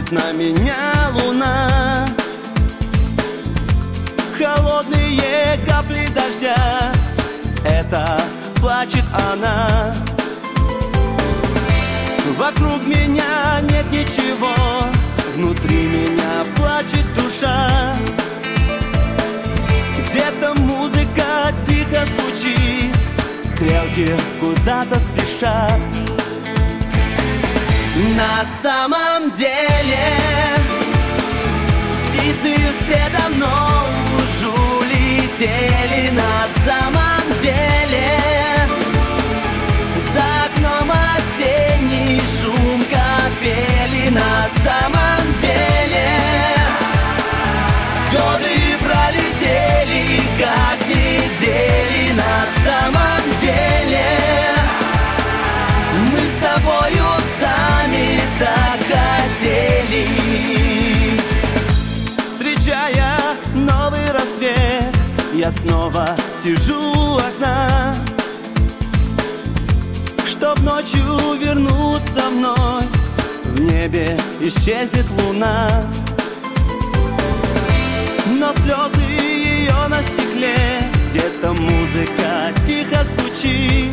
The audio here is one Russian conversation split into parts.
на меня луна. Холодные капли дождя, это плачет она. Вокруг меня нет ничего, внутри меня плачет душа. Где-то музыка тихо звучит, стрелки куда-то спешат. На самом деле птицы все давно уже улетели. На самом деле за окном осенний шум капели. На самом деле годы пролетели, как недели. На самом деле мы с тобою сами так хотели. Встречая новый рассвет, я снова сижу у окна, чтоб ночью вернуться вновь. В небе исчезнет луна, но слезы ее на стекле. Где-то музыка тихо звучит,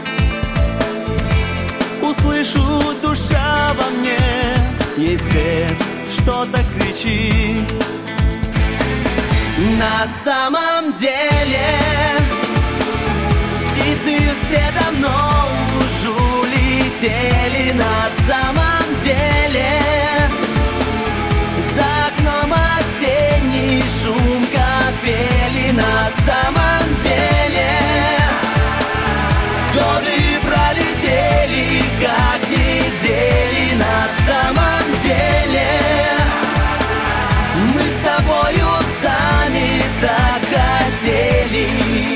услышу, душа во мне ей вслед что-то кричит. На самом деле птицы все давно уже улетели. На самом деле за окном осенний шум капели. На самом деле годы пролетели, как недели. На самом деле мы с тобою сами так хотели.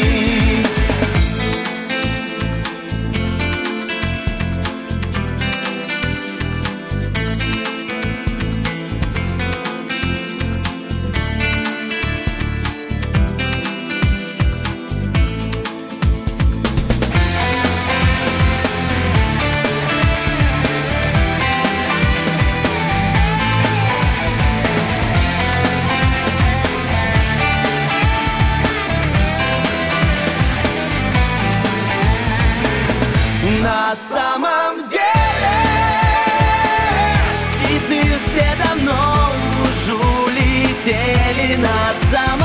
На самом деле птицы все давно уже улетели. На самом